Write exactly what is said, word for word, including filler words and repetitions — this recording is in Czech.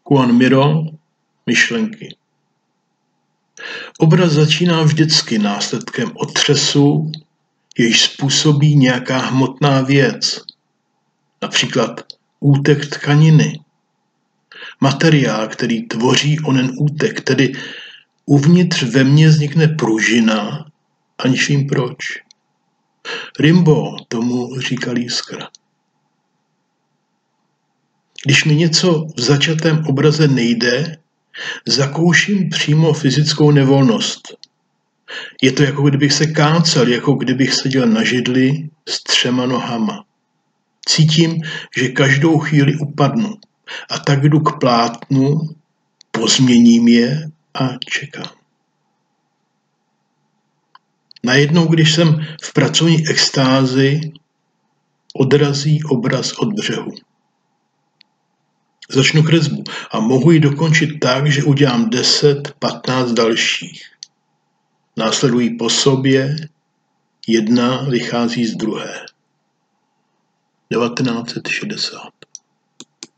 Juan Miró, myšlenky. Obraz začíná vždycky následkem otřesu, jež způsobí nějaká hmotná věc, například útek tkaniny. Materiál, který tvoří onen útek, tedy uvnitř ve mně vznikne pružina, aniž vím proč. Rimbaud tomu říkal jiskra. Když mi něco v začatém obraze nejde, zakouším přímo fyzickou nevolnost. Je to, jako kdybych se kácel, jako kdybych seděl na židli s třema nohama. Cítím, že každou chvíli upadnu a tak jdu k plátnu, pozměním je a čekám. Najednou, když jsem v pracovní extázi, odrazí obraz od břehu. Začnu kresbu a mohu ji dokončit tak, že udělám deset, patnáct dalších. Následují po sobě, jedna vychází z druhé. devatenáct set šedesát